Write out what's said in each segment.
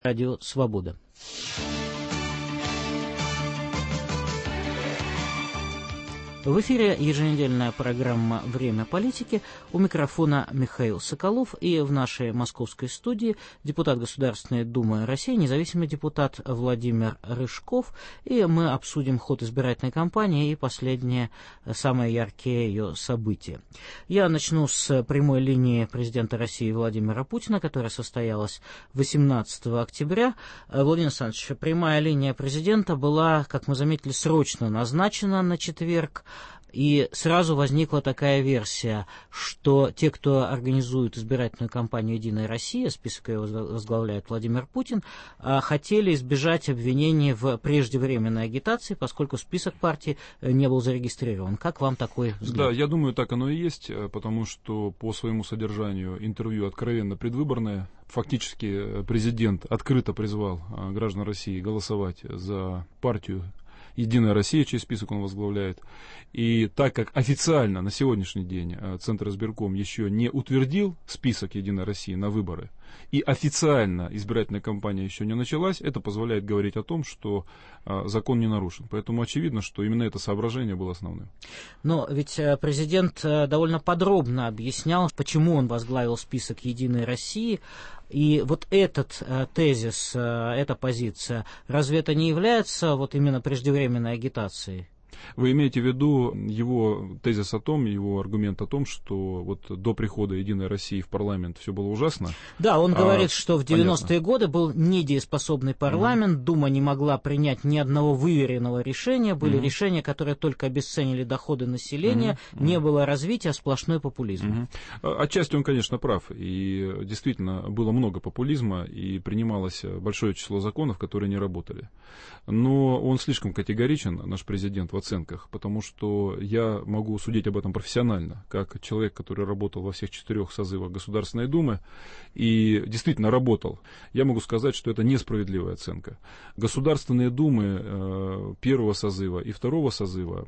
Радио «Свобода». В эфире еженедельная программа «Время политики». У микрофона Михаил Соколов. И в нашей московской студии депутат Государственной Думы России, независимый депутат Владимир Рыжков. И мы обсудим ход избирательной кампании и последние, самые яркие ее события. Я начну с прямой линии президента России Владимира Путина, которая состоялась 18 октября. Владимир Александрович, прямая линия президента была, как мы заметили, срочно назначена на четверг. И сразу возникла такая версия, что те, кто организует избирательную кампанию «Единая Россия», список ее возглавляет Владимир Путин, хотели избежать обвинений в преждевременной агитации, поскольку список партии не был зарегистрирован. Как вам такой взгляд? Да, я думаю, так оно и есть, потому что по своему содержанию интервью откровенно предвыборное. Фактически президент открыто призвал граждан России голосовать за партию «Единая Россия», чей список он возглавляет. И так как официально на сегодняшний день Центр избирком еще не утвердил список «Единой России» на выборы, и официально избирательная кампания еще не началась, это позволяет говорить о том, что закон не нарушен. Поэтому очевидно, что именно это соображение было основным. Но ведь президент довольно подробно объяснял, почему он возглавил список «Единой России». И вот этот тезис, эта позиция, разве это не является вот именно преждевременной агитацией? Вы имеете в виду его тезис о том, его аргумент о том, что вот до прихода «Единой России» в парламент все было ужасно? Да, он говорит, что в 90-е годы был недееспособный парламент, Дума не могла принять ни одного выверенного решения, были решения, которые только обесценили доходы населения, не было развития, сплошной популизм. Отчасти он, конечно, прав, и действительно было много популизма, и принималось большое число законов, которые не работали. Но он слишком категоричен, наш президент, в оценках, потому что я могу судить об этом профессионально, как человек, который работал во всех 4 созывах Государственной Думы и действительно работал. Я могу сказать, что это несправедливая оценка. Государственные Думы первого созыва и второго созыва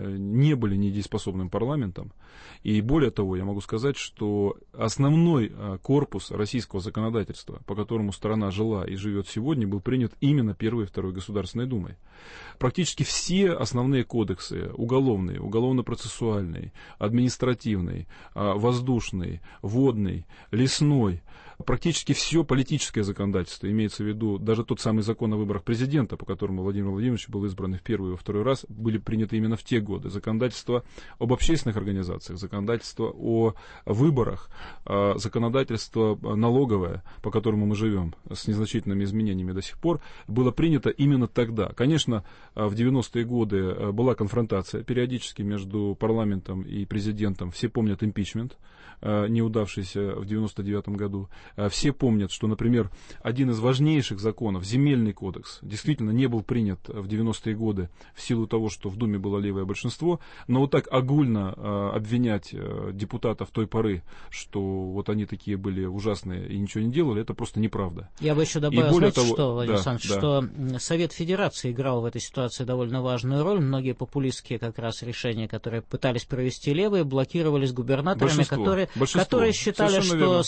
не были недееспособным парламентом, и более того, я могу сказать, что основной корпус российского законодательства, по которому страна жила и живет сегодня, был принят именно первой и второй Государственной Думой. Практически все основные кодексы, уголовный, уголовно-процессуальный, административный, воздушный, водный, лесной, практически все политическое законодательство, имеется в виду даже тот самый закон о выборах президента, по которому Владимир Владимирович был избран в первый и во второй раз, были приняты именно в те годы. Законодательство об общественных организациях, законодательство о выборах, законодательство налоговое, по которому мы живем, с незначительными изменениями до сих пор, было принято именно тогда. Конечно, в 90-е годы была конфронтация периодически между парламентом и президентом. Все помнят импичмент, неудавшийся в 99 году. Все помнят, что, например, один из важнейших законов, Земельный кодекс, действительно не был принят в 90-е годы в силу того, что в Думе было левое большинство. Но вот так огульно обвинять депутатов той поры, что вот они такие были ужасные и ничего не делали, это просто неправда. Я бы еще добавил, знаете, что, Владимир Александрович, что Совет Федерации играл в этой ситуации довольно важную роль. Многие популистские как раз решения, которые пытались провести левые, блокировались губернаторами, которые считали,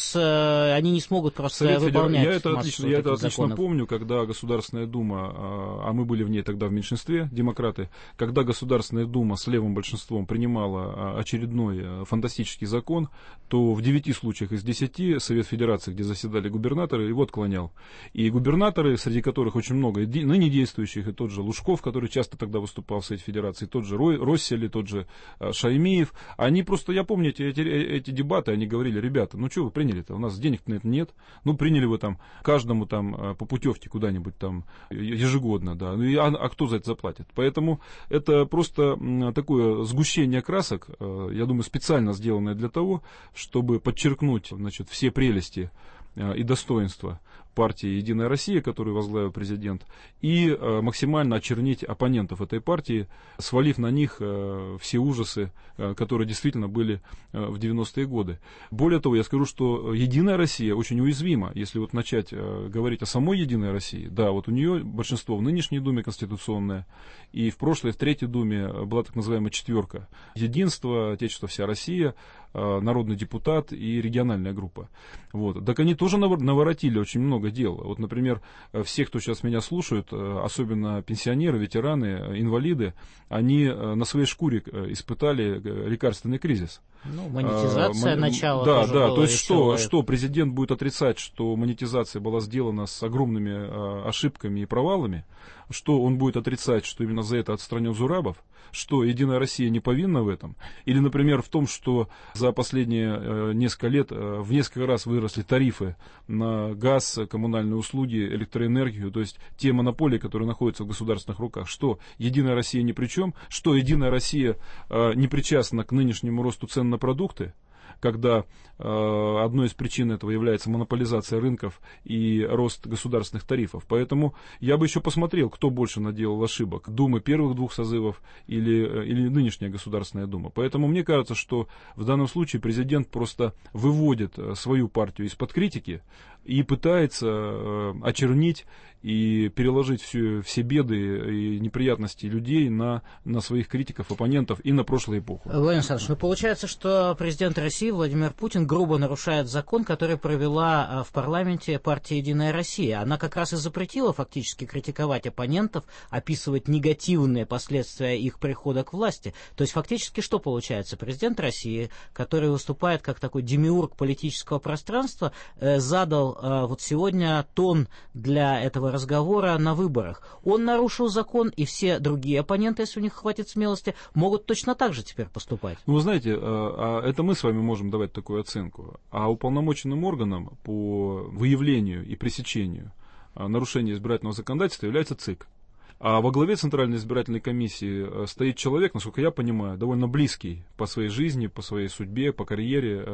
что они не смогут просто выполнять. Я это отлично помню, когда Государственная Дума, а мы были в ней тогда в меньшинстве, демократы, когда Государственная Дума с левым большинством принимала очередной фантастический закон, то в 9 случаях из 10 Совет Федерации, где заседали губернаторы, его отклонял. И губернаторы, среди которых очень много ныне действующих, и тот же Лужков, который часто тогда выступал в Совете Федерации, тот же Россель, тот же Шаймиев, они просто, я помню эти дебаты, они говорили: ребята, ну что вы приняли-то, у нас денег на это нет, ну приняли вы там каждому там по путевке куда-нибудь там ежегодно, да, а кто за это заплатит? Поэтому это просто такое сгущение красок, я думаю, специально сделанное для того, чтобы подчеркнуть, значит, все прелести и достоинства партии «Единая Россия», которую возглавил президент, и максимально очернить оппонентов этой партии, свалив на них все ужасы, которые действительно были в 90-е годы. Более того, я скажу, что «Единая Россия» очень уязвима. Если вот начать говорить о самой «Единой России», да, вот у нее большинство в нынешней Думе конституционное, и в прошлой, в Третьей Думе была так называемая четверка: Единство, Отечество, вся Россия, Народный депутат и региональная группа. Вот. Так они тоже наворотили очень много много дел. Вот, например, все, кто сейчас меня слушают, особенно пенсионеры, ветераны, инвалиды, они на своей шкуре испытали лекарственный кризис. Ну, монетизация начала да, тоже да, было то есть веселое. что президент будет отрицать, что монетизация была сделана с огромными ошибками и провалами, что он будет отрицать, что именно за это отстранен Зурабов, что Единая Россия не повинна в этом, или, например, в том, что за последние несколько лет в несколько раз выросли тарифы на газ, коммунальные услуги, электроэнергию, то есть те монополии, которые находятся в государственных руках, что Единая Россия ни при чем, что Единая Россия не причастна к нынешнему росту цен на продукты, когда одной из причин этого является монополизация рынков и рост государственных тарифов. Поэтому я бы еще посмотрел, кто больше наделал ошибок. Думы первых двух созывов или нынешняя Государственная Дума. Поэтому мне кажется, что в данном случае президент просто выводит свою партию из-под критики и пытается очернить и переложить все беды и неприятности людей на своих критиков, оппонентов и на прошлую эпоху. Владимир Александрович, ну получается, что президент России Владимир Путин грубо нарушает закон, который провела в парламенте партия «Единая Россия». Она как раз и запретила фактически критиковать оппонентов, описывать негативные последствия их прихода к власти. То есть фактически что получается? Президент России, который выступает как такой демиург политического пространства, задал вот сегодня тон для этого разговора на выборах. Он нарушил закон, и все другие оппоненты, если у них хватит смелости, могут точно так же теперь поступать. Ну, вы знаете, это мы с вами можем давать такую оценку. А уполномоченным органом по выявлению и пресечению нарушения избирательного законодательства является ЦИК. А во главе Центральной избирательной комиссии стоит человек, насколько я понимаю, довольно близкий по своей жизни, по своей судьбе, по карьере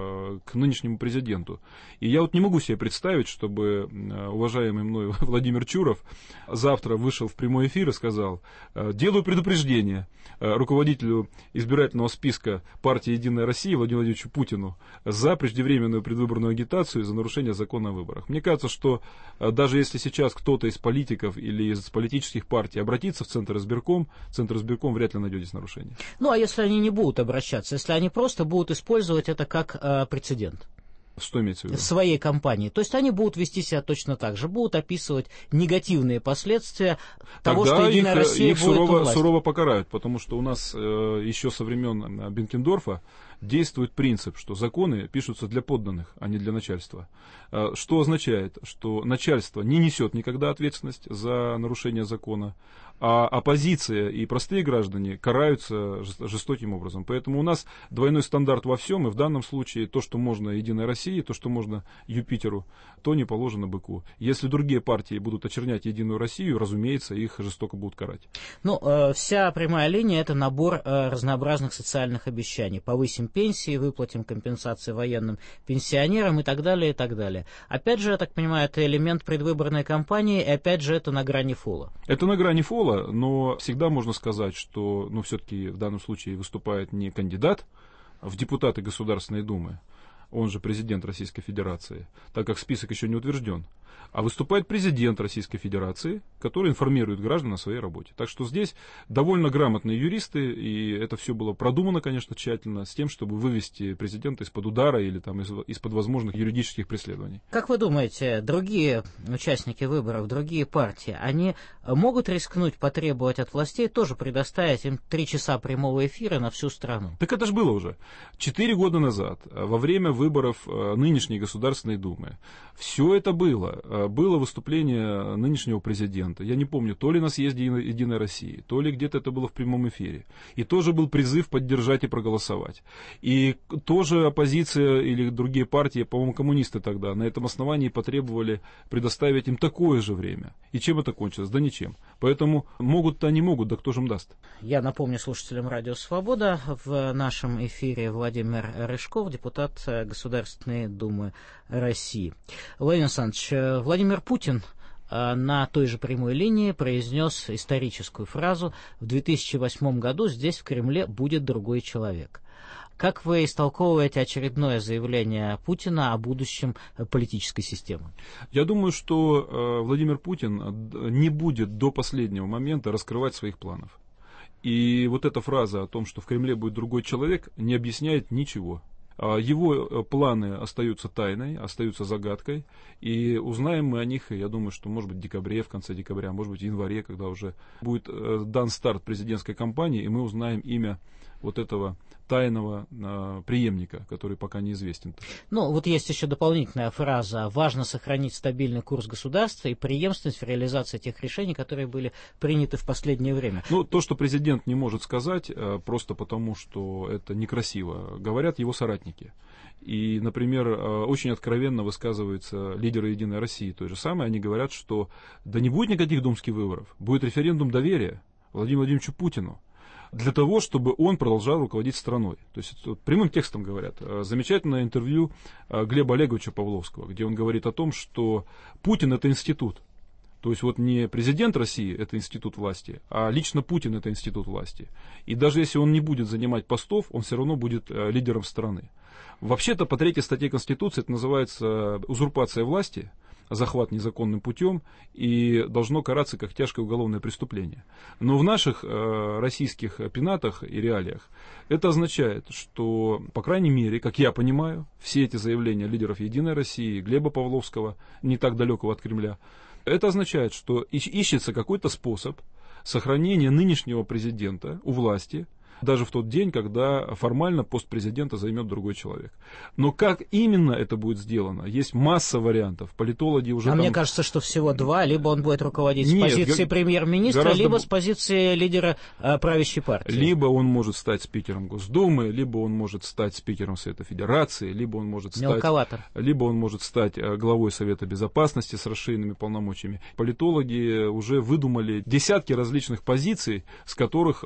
к нынешнему президенту. И я вот не могу себе представить, чтобы уважаемый мной Владимир Чуров завтра вышел в прямой эфир и сказал: делаю предупреждение руководителю избирательного списка партии «Единая Россия» Владимиру Владимировичу Путину за преждевременную предвыборную агитацию и за нарушение закона о выборах. Мне кажется, что даже если сейчас кто-то из политиков или из политических партий обратиться в Центр избирком вряд ли найдет здесь нарушение. Ну, а если они не будут обращаться, если они просто будут использовать это как прецедент? Что имеется в виду? В своей кампании. То есть они будут вести себя точно так же, будут описывать негативные последствия того, тогда что Единая Россия их будет у власти. сурово покарают, потому что у нас еще со времен Бенкендорфа действует принцип, что законы пишутся для подданных, а не для начальства. Что означает, что начальство не несет никогда ответственность за нарушение закона, а оппозиция и простые граждане караются жестоким образом. Поэтому у нас двойной стандарт во всем, и в данном случае то, что можно Единой России, то, что можно Юпитеру, то не положено быку. Если другие партии будут очернять Единую Россию, разумеется, их жестоко будут карать. Ну, вся прямая линия – это набор разнообразных социальных обещаний. Повысим пенсии, выплатим компенсации военным пенсионерам и так далее, и так далее. Опять же, я так понимаю, это элемент предвыборной кампании, и опять же, это на грани фола. Это на грани фола, но всегда можно сказать, что, все-таки в данном случае выступает не кандидат в депутаты Государственной Думы, он же президент Российской Федерации, так как список еще не утвержден, а выступает президент Российской Федерации, который информирует граждан о своей работе. Так что здесь довольно грамотные юристы, и это все было продумано, конечно, тщательно, с тем, чтобы вывести президента из-под удара или там из-под возможных юридических преследований. Как вы думаете, другие участники выборов, другие партии, они могут рискнуть потребовать от властей тоже предоставить им 3 часа прямого эфира на всю страну? Так это же было уже. 4 года назад, во время выборов нынешней Государственной Думы, все это было. Было выступление нынешнего президента. Я не помню, то ли на съезде Единой России, то ли где-то это было в прямом эфире. И тоже был призыв поддержать и проголосовать. И тоже оппозиция или другие партии, по-моему, коммунисты тогда, на этом основании потребовали предоставить им такое же время. И чем это кончилось? Да ничем. Поэтому могут-то они могут, да кто же им даст? Я напомню слушателям Радио Свобода, в нашем эфире Владимир Рыжков, депутат Государственной Думы России. Владимир Александрович, Владимир Путин на той же прямой линии произнес историческую фразу: в 2008 году здесь, в Кремле, будет другой человек. Как вы истолковываете очередное заявление Путина о будущем политической системы? Я думаю, что Владимир Путин не будет до последнего момента раскрывать своих планов. И вот эта фраза о том, что в Кремле будет другой человек, не объясняет ничего. Его планы остаются тайной, остаются загадкой, и узнаем мы о них, я думаю, что, может быть, в декабре, в конце декабря, может быть, в январе, когда уже будет дан старт президентской кампании, и мы узнаем имя вот этого тайного преемника, который пока неизвестен. Ну, вот есть еще дополнительная фраза: важно сохранить стабильный курс государства и преемственность в реализации тех решений, которые были приняты в последнее время. Ну, то, что президент не может сказать, просто потому, что это некрасиво, говорят его соратники. И, например, очень откровенно высказываются лидеры «Единой России». То же самое, они говорят, что да не будет никаких думских выборов, будет референдум доверия Владимиру Владимировичу Путину, для того, чтобы он продолжал руководить страной. То есть вот, прямым текстом говорят. Замечательное интервью Глеба Олеговича Павловского, где он говорит о том, что Путин — это институт. То есть вот не президент России — это институт власти, а лично Путин — это институт власти. И даже если он не будет занимать постов, он все равно будет лидером страны. Вообще-то по 3 статье Конституции это называется узурпация власти, захват незаконным путем, и должно караться как тяжкое уголовное преступление. Но в наших российских пенатах и реалиях это означает, что, по крайней мере, как я понимаю, все эти заявления лидеров «Единой России», Глеба Павловского, не так далекого от Кремля, это означает, что ищется какой-то способ сохранения нынешнего президента у власти, даже в тот день, когда формально пост президента займет другой человек. Но как именно это будет сделано? Есть масса вариантов. Политологи уже мне кажется, что всего 2. Либо он будет руководить с позиции премьер-министра, либо с позиции лидера правящей партии. Либо он может стать спикером Госдумы, либо он может стать спикером Совета Федерации, либо он может стать главой Совета Безопасности с расширенными полномочиями. Политологи уже выдумали десятки различных позиций, с которых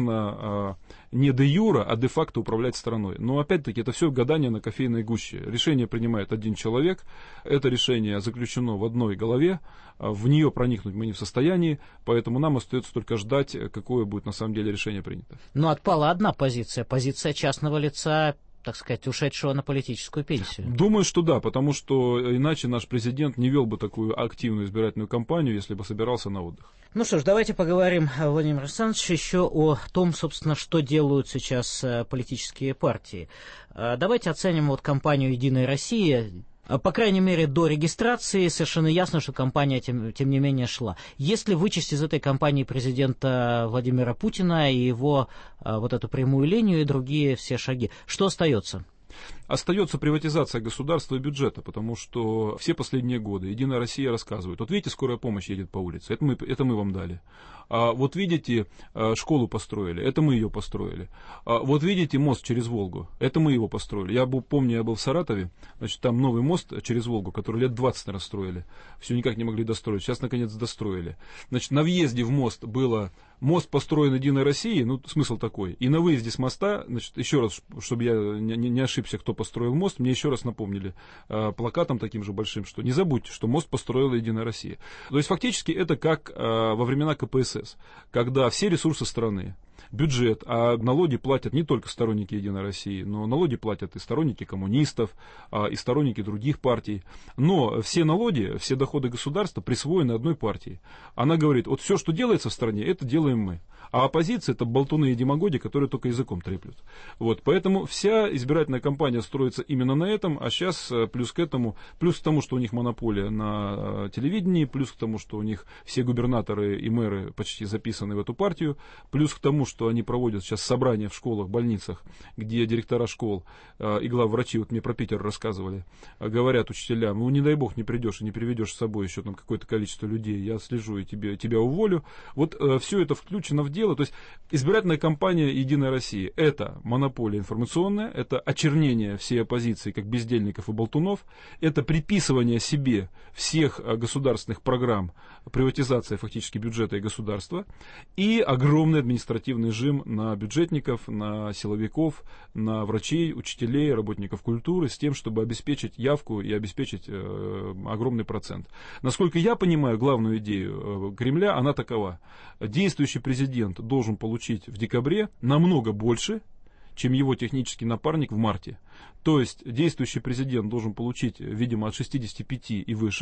можно не де юра, а де факто управлять страной. Но опять-таки это все гадание на кофейной гуще. Решение принимает один человек, это решение заключено в одной голове, в нее проникнуть мы не в состоянии, поэтому нам остается только ждать, какое будет на самом деле решение принято. Но отпала одна позиция частного лица, так сказать, ушедшего на политическую пенсию. Думаю, что да, потому что иначе наш президент не вел бы такую активную избирательную кампанию, если бы собирался на отдых. Ну что ж, давайте поговорим, Владимир Александрович, еще о том, собственно, что делают сейчас политические партии. Давайте оценим вот кампанию «Единой России». По крайней мере, до регистрации совершенно ясно, что кампания, тем не менее, шла. Если вычесть из этой кампании президента Владимира Путина и его вот эту прямую линию и другие все шаги, что остается? Остается приватизация государства и бюджета, потому что все последние годы «Единая Россия» рассказывает: вот видите, скорая помощь едет по улице, это мы вам дали. Вот видите, школу построили, это мы ее построили. Вот видите, мост через Волгу, это мы его построили. Я был в Саратове, значит, там новый мост через Волгу, который лет 20, наверное, строили. Все никак не могли достроить, сейчас, наконец, достроили. Значит, на въезде в мост было: мост построен «Единой Россией», ну, смысл такой. И на выезде с моста, значит, еще раз, чтобы я не ошибся, кто построил мост, мне еще раз напомнили плакатом таким же большим, что не забудьте, что мост построила «Единая Россия». То есть, фактически, это как во времена КПСС, когда все ресурсы страны, бюджет, а налоги платят не только сторонники «Единой России», но налоги платят и сторонники коммунистов, и сторонники других партий. Но все налоги, все доходы государства присвоены одной партии. Она говорит: вот все, что делается в стране, это делаем мы. А оппозиция — это болтуны и демагоги, которые только языком треплют. Вот, поэтому вся избирательная кампания строится именно на этом, а сейчас плюс к этому, плюс к тому, что у них монополия на телевидении, плюс к тому, что у них все губернаторы и мэры почти записаны в эту партию, плюс к тому, что они проводят сейчас собрания в школах, больницах, где директора школ и главврачи, вот мне про Питер рассказывали, говорят учителям: ну не дай бог не придешь и не приведешь с собой еще там какое-то количество людей, я слежу и тебя уволю. Вот все это включено в дело. То есть избирательная кампания «Единой России» — это монополия информационная, это очернение всей оппозиции как бездельников и болтунов, это приписывание себе всех государственных программ, приватизация фактически бюджета и государства, и огромный административный жим на бюджетников, на силовиков, на врачей, учителей, работников культуры, с тем, чтобы обеспечить явку и обеспечить огромный процент. Насколько я понимаю главную идею Кремля, она такова: действующий президент должен получить в декабре намного больше, чем его технический напарник в марте. То есть действующий президент должен получить, видимо, от 65 и выше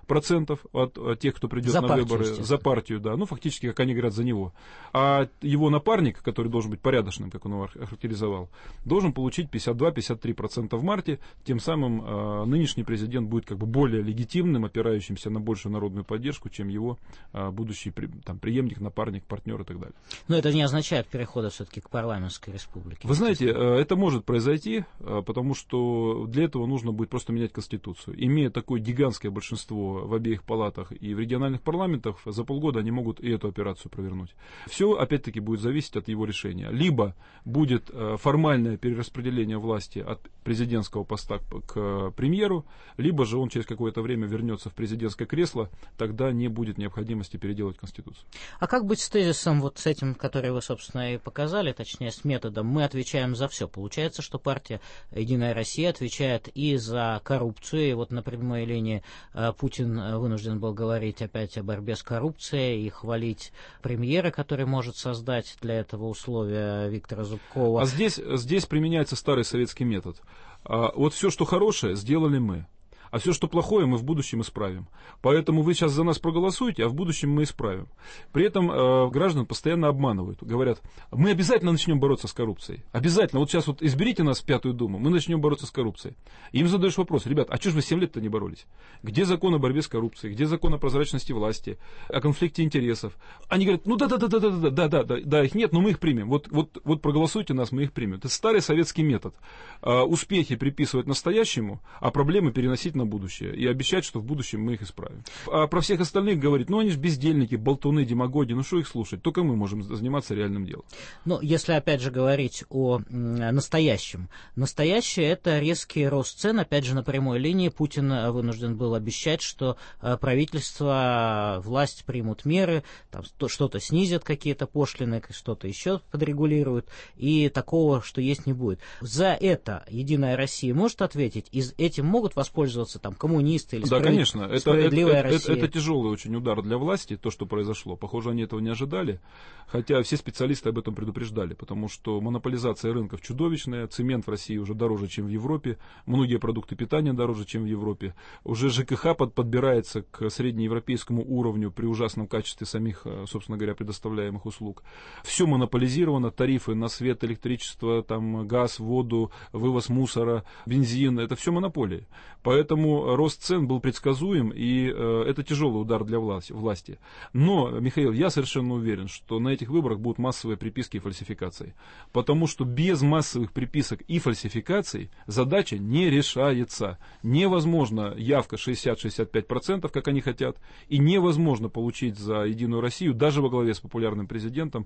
от тех, кто придет на выборы, за партию, да, ну, фактически, как они говорят, за него. А его напарник, который должен быть порядочным, как он его охарактеризовал, должен получить 52-53% в марте, тем самым нынешний президент будет как бы более легитимным, опирающимся на большую народную поддержку, чем его будущий там, преемник, напарник, партнер и так далее. Но это не означает перехода все-таки к парламентской республике. Вы знаете, это может произойти, потому что для этого нужно будет просто менять Конституцию. Имея такое гигантское большинство в обеих палатах и в региональных парламентах, за полгода они могут и эту операцию провернуть. Все, опять-таки, будет зависеть от его решения. Либо будет формальное перераспределение власти от президентского поста к премьеру, либо же он через какое-то время вернется в президентское кресло, тогда не будет необходимости переделать Конституцию. А как быть с тезисом, вот с этим, который вы, собственно, и показали, точнее, с методом «мы отвечаем за все»? Получается, что партия «Единая Россия» отвечает и за коррупцию, и вот на прямой линии Путин вынужден был говорить опять о борьбе с коррупцией и хвалить премьера, который может создать для этого условия, Виктора Зубкова. А здесь применяется старый советский метод. Вот все, что хорошее, сделали мы. А все, что плохое, мы в будущем исправим. Поэтому вы сейчас за нас проголосуете, а в будущем мы исправим. При этом граждан постоянно обманывают. Говорят, мы обязательно начнем бороться с коррупцией. Обязательно. Вот сейчас вот изберите нас в Пятую Думу, мы начнем бороться с коррупцией. И им задаешь вопрос, ребят, а что же вы 7 лет-то не боролись? Где закон о борьбе с коррупцией? Где закон о прозрачности власти? О конфликте интересов? Они говорят, ну да, их нет, но мы их примем. Вот проголосуйте нас, мы их примем. Это старый советский метод. Успехи приписывать настоящему, а проблемы переносить на будущее и обещать, что в будущем мы их исправим. А про всех остальных говорить, ну они же бездельники, болтуны, демагоги, ну что их слушать? Только мы можем заниматься реальным делом. Ну, если опять же говорить о настоящем. Настоящее — это резкий рост цен. Опять же, на прямой линии Путин вынужден был обещать, что правительство, власть примут меры, там, что-то снизят, какие-то пошлины, что-то еще подрегулируют, и такого, что есть, не будет. За это Единая Россия может ответить, и этим могут воспользоваться там коммунисты или справедливая Россия? Это тяжелый очень удар для власти, то, что произошло. Похоже, они этого не ожидали, хотя все специалисты об этом предупреждали, потому что монополизация рынков чудовищная, цемент в России уже дороже, чем в Европе, многие продукты питания дороже, чем в Европе, уже ЖКХ подбирается к среднеевропейскому уровню при ужасном качестве самих, собственно говоря, предоставляемых услуг. Все монополизировано, тарифы на свет, электричество, там, газ, воду, вывоз мусора, бензин, это все монополии. Поэтому рост цен был предсказуем, и это тяжелый удар для власти. Но, Михаил, я совершенно уверен, что на этих выборах будут массовые приписки и фальсификации. Потому что без массовых приписок и фальсификаций задача не решается. Невозможно явка 60-65%, как они хотят, и невозможно получить за Единую Россию, даже во главе с популярным президентом,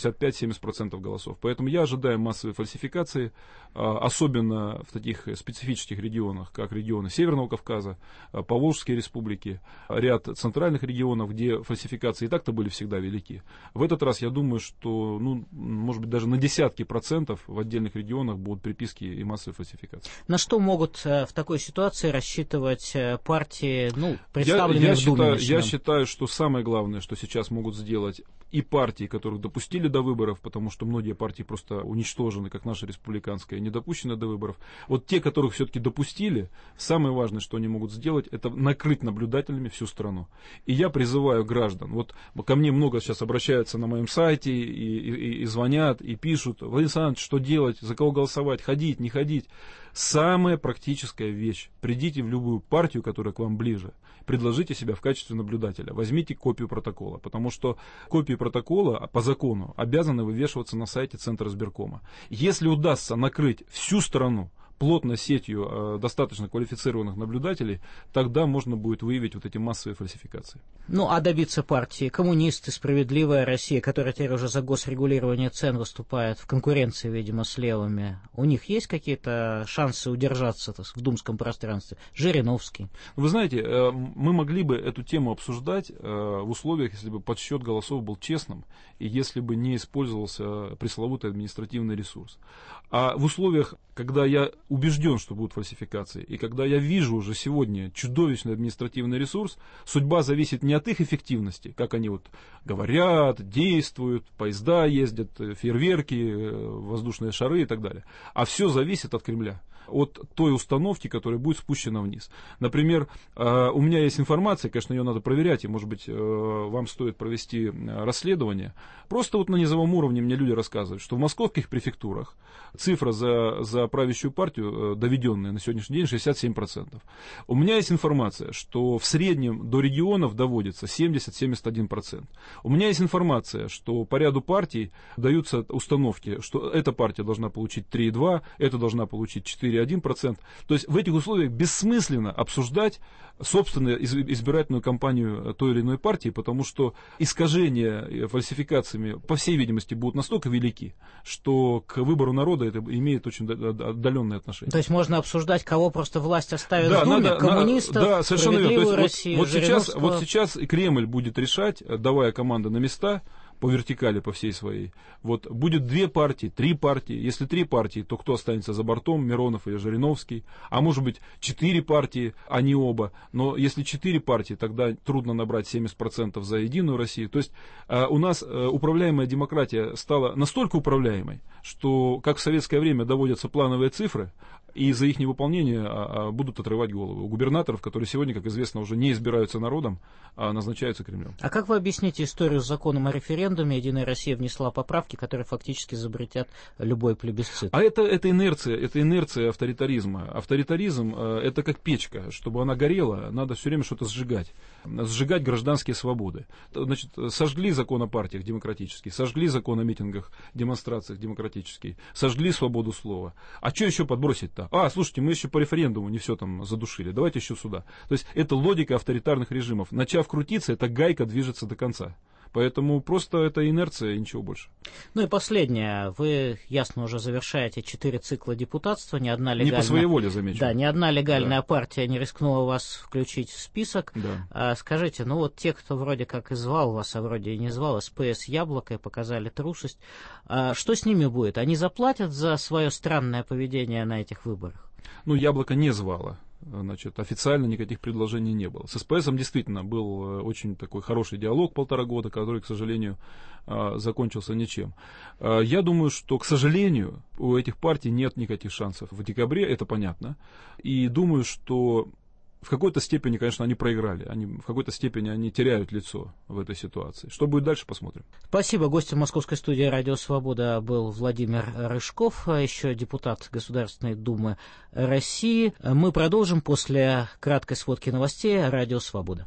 65-70% голосов. Поэтому я ожидаю массовой фальсификации, особенно в таких специфических регионах, как регионы Северного Кавказа, Поволжские республики, ряд центральных регионов, где фальсификации и так-то были всегда велики. В этот раз я думаю, что, может быть, даже на десятки процентов в отдельных регионах будут приписки и массовые фальсификации. На что могут в такой ситуации рассчитывать партии, представленные в Думе? Я считаю, что самое главное, что сейчас могут сделать и партии, которых допустили до выборов, потому что многие партии просто уничтожены, как наша республиканская, не допущены до выборов. Вот те, которых все-таки допустили, самое важное, что они могут сделать, это накрыть наблюдателями всю страну. И я призываю граждан, вот ко мне много сейчас обращаются на моем сайте и звонят, и пишут, Владимир Александрович, что делать, за кого голосовать, ходить, не ходить. Самая практическая вещь. Придите в любую партию, которая к вам ближе, предложите себя в качестве наблюдателя, возьмите копию протокола, потому что копии протокола по закону обязаны вывешиваться на сайте Центра избиркома. Если удастся накрыть всю страну плотной сетью достаточно квалифицированных наблюдателей, тогда можно будет выявить вот эти массовые фальсификации. А добиться партии коммунисты, справедливая Россия, которая теперь уже за госрегулирование цен выступает в конкуренции, видимо, с левыми, у них есть какие-то шансы удержаться в думском пространстве? Жириновский. Вы знаете, мы могли бы эту тему обсуждать в условиях, если бы подсчет голосов был честным, и если бы не использовался пресловутый административный ресурс. А в условиях, когда я убежден, что будут фальсификации, и когда я вижу уже сегодня чудовищный административный ресурс, судьба зависит не от их эффективности, как они говорят, действуют, поезда ездят, фейерверки, воздушные шары и так далее, а все зависит от Кремля. от той установки, которая будет спущена вниз. Например, у меня есть информация, конечно, ее надо проверять, и, может быть, вам стоит провести расследование. Просто вот на низовом уровне мне люди рассказывают, что в московских префектурах цифра за правящую партию, доведенная на сегодняшний день, 67%. У меня есть информация, что в среднем до регионов доводится 70-71%. У меня есть информация, что по ряду партий даются установки, что эта партия должна получить 3,2%, эта должна получить 4,1%. То есть в этих условиях бессмысленно обсуждать собственную избирательную кампанию той или иной партии, потому что искажения фальсификациями, по всей видимости, будут настолько велики, что к выбору народа это имеет очень отдаленное отношение. То есть можно обсуждать, кого просто власть оставит в Думе, коммунистов, да, совершенно верно. Россию, вот сейчас и Кремль будет решать, давая команды на места, по вертикали, по всей своей. Вот будет 2 партии, 3 партии. Если 3 партии, то кто останется за бортом, Миронов или Жириновский? А может быть 4 партии, они оба. Но если 4 партии, тогда трудно набрать 70% за Единую Россию. То есть у нас управляемая демократия стала настолько управляемой, что как в советское время доводятся плановые цифры, и за их невыполнение будут отрывать головы. У губернаторов, которые сегодня, как известно, уже не избираются народом, а назначаются Кремлем. А как вы объясните историю с законом о референдуме? Единая Россия внесла поправки, которые фактически запретят любой плебисцит. А это инерция авторитаризма. Авторитаризм это как печка. Чтобы она горела, надо все время что-то сжигать. Сжигать гражданские свободы. Значит, сожгли закон о партиях демократический, сожгли закон о митингах, демонстрациях демократический, сожгли свободу слова. А что еще подбросить-то? Слушайте, мы еще по референдуму не все там задушили. Давайте еще сюда. То есть это логика авторитарных режимов. Начав крутиться, эта гайка движется до конца. Поэтому просто это инерция и ничего больше. Ну и последнее. Вы ясно уже завершаете 4 цикла депутатства. Ни одна легальная... Не по своей воле, замечу. Да, ни одна легальная партия не рискнула вас включить в список. Да. Скажите, ну вот те, кто вроде как и звал вас, а вроде и не звал, СПС «Яблоко», и показали трусость, что с ними будет? Они заплатят за свое странное поведение на этих выборах? Ну, «Яблоко» не звало. Значит, официально никаких предложений не было. С СПСом действительно был очень такой хороший диалог 1,5 года, который, к сожалению, закончился ничем. Я думаю, что, к сожалению, у этих партий нет никаких шансов в декабре, это понятно. И думаю, что в какой-то степени, конечно, они проиграли. В какой-то степени они теряют лицо в этой ситуации. Что будет дальше, посмотрим. Спасибо. Гостем московской студии «Радио Свобода» был Владимир Рыжков, еще депутат Государственной Думы России. Мы продолжим после краткой сводки новостей «Радио Свобода».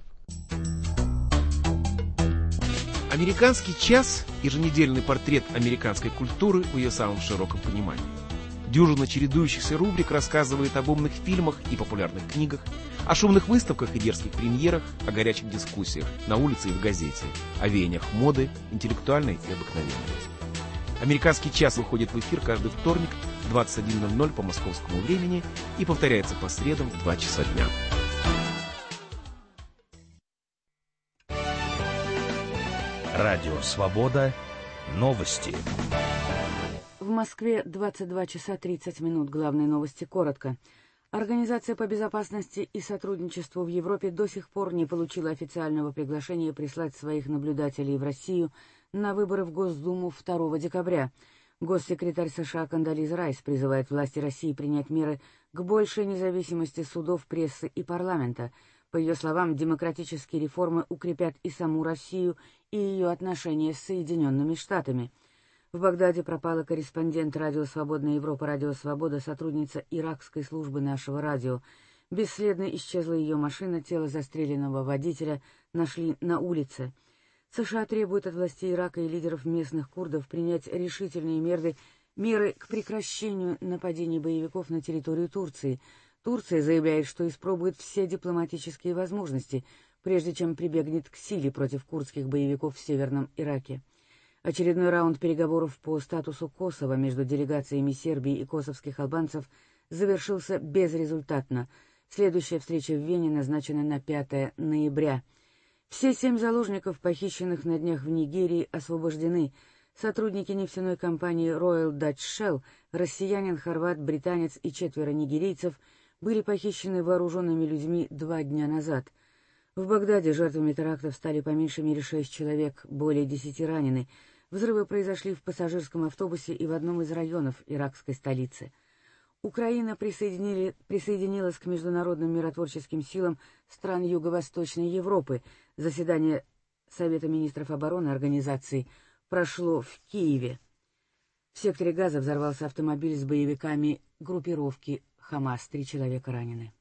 «Американский час» – еженедельный портрет американской культуры в ее самом широком понимании. Дюжина чередующихся рубрик рассказывает об умных фильмах и популярных книгах, о шумных выставках и дерзких премьерах, о горячих дискуссиях на улице и в газете, о веяниях моды, интеллектуальной и обыкновенной. «Американский час» выходит в эфир каждый вторник в 21:00 по московскому времени и повторяется по средам в 2 часа дня. Радио «Свобода». Новости. В Москве 22 часа 30 минут. Главные новости коротко. Организация по безопасности и сотрудничеству в Европе до сих пор не получила официального приглашения прислать своих наблюдателей в Россию на выборы в Госдуму 2 декабря. Госсекретарь США Кондолиза Райс призывает власти России принять меры к большей независимости судов, прессы и парламента. По ее словам, демократические реформы укрепят и саму Россию, и ее отношения с Соединенными Штатами. В Багдаде пропала корреспондент радио «Свободная Европа», радио «Свобода», сотрудница иракской службы нашего радио. Бесследно исчезла ее машина, тело застреленного водителя нашли на улице. США требуют от властей Ирака и лидеров местных курдов принять решительные меры к прекращению нападений боевиков на территорию Турции. Турция заявляет, что испробует все дипломатические возможности, прежде чем прибегнет к силе против курдских боевиков в Северном Ираке. Очередной раунд переговоров по статусу Косово между делегациями Сербии и косовских албанцев завершился безрезультатно. Следующая встреча в Вене назначена на 5 ноября. Все 7 заложников, похищенных на днях в Нигерии, освобождены. Сотрудники нефтяной компании Royal Dutch Shell, россиянин, хорват, британец и 4 нигерийцев, были похищены вооруженными людьми 2 дня назад. В Багдаде жертвами терактов стали по меньшей мере 6 человек, более 10 ранены. Взрывы произошли в пассажирском автобусе и в одном из районов иракской столицы. Украина присоединилась к международным миротворческим силам стран Юго-Восточной Европы. Заседание Совета министров обороны организации прошло в Киеве. В секторе Газа взорвался автомобиль с боевиками группировки «Хамас». 3 человека ранены.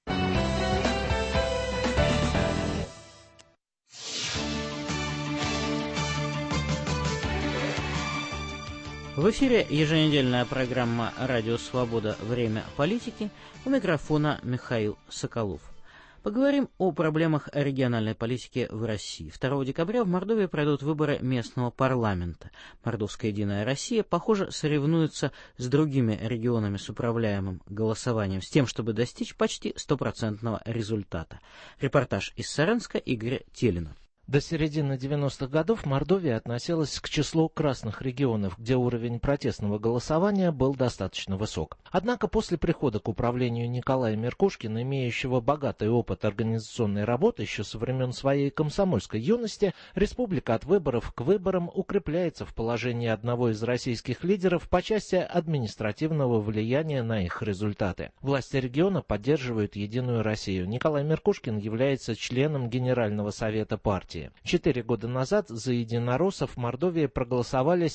В эфире еженедельная программа «Радио Свобода. Время политики». У микрофона Михаил Соколов. Поговорим о проблемах региональной политики в России. 2 декабря в Мордовии пройдут выборы местного парламента. Мордовская «Единая Россия», похоже, соревнуется с другими регионами с управляемым голосованием, с тем, чтобы достичь почти 100% результата. Репортаж из Саренска Игоря Телина. До середины 90-х годов Мордовия относилась к числу красных регионов, где уровень протестного голосования был достаточно высок. Однако после прихода к управлению Николая Меркушкина, имеющего богатый опыт организационной работы еще со времен своей комсомольской юности, республика от выборов к выборам укрепляется в положении одного из российских лидеров по части административного влияния на их результаты. Власти региона поддерживают «Единую Россию». Николай Меркушкин является членом Генерального совета партии. 4 года назад за единороссов в Мордовии проголосовали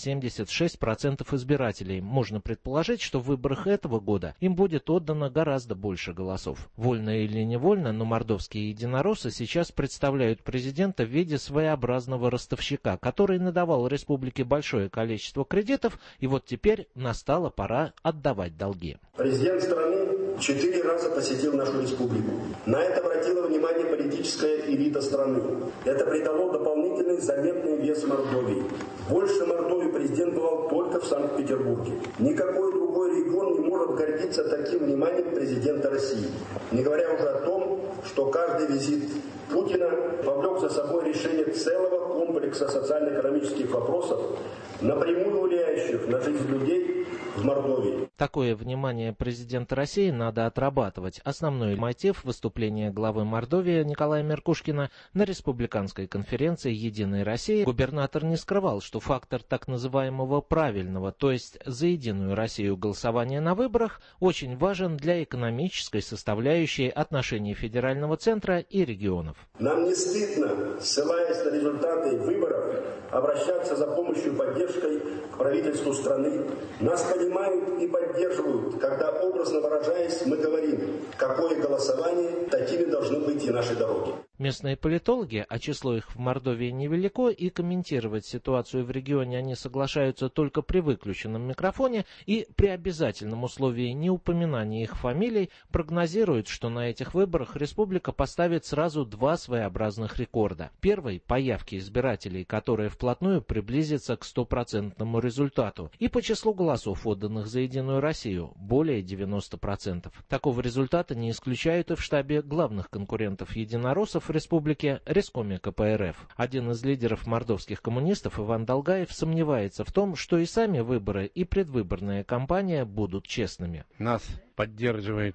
76% избирателей. Можно предположить, что в выборах этого года им будет отдано гораздо больше голосов. Вольно или невольно, но мордовские единороссы сейчас представляют президента в виде своеобразного ростовщика, который надавал республике большое количество кредитов, и вот теперь настала пора отдавать долги. Президент страны 4 раза посетил нашу республику. На это обратила внимание политическая элита страны. Это придало дополнительный заметный вес Мордовии. Больше Мордовии президент бывал только в Санкт-Петербурге. Никакой другой регион не может гордиться таким вниманием президента России. Не говоря уже о том, что каждый визит Путина повлек за собой решение целого комплекса социально-экономических вопросов, напрямую влияющих на жизнь людей в Мордовии. Такое внимание президента России надо отрабатывать. Основной мотив выступления главы Мордовии Николая Меркушкина на республиканской конференции «Единой России» губернатор не скрывал, что фактор так называемого правильного, то есть за «Единую Россию» голосования на выборах, очень важен для экономической составляющей отношений федерального центра и регионов. Нам не стыдно, ссылаясь на результаты выборов, обращаться за помощью и поддержкой к правительству страны. Нас понимают и поддерживают, когда, образно выражаясь, мы говорим, какое голосование, такими должны быть и наши дороги. Местные политологи, а число их в Мордовии невелико, и комментировать ситуацию в регионе они соглашаются только при выключенном микрофоне и при обязательном условии неупоминания их фамилий, прогнозируют, что на этих выборах республика поставит сразу 2 своеобразных рекорда. Первый – по явке избирателей, которая вплотную приблизится к 100% результату, и по числу голосов, отданных за «Единую Россию» – более 90%. Такого результата не исключают и в штабе главных конкурентов единороссов в республике Рескоме КПРФ. Один из лидеров мордовских коммунистов Иван Долгаев сомневается в том, что и сами выборы, и предвыборная кампания будут честными. Нас поддерживает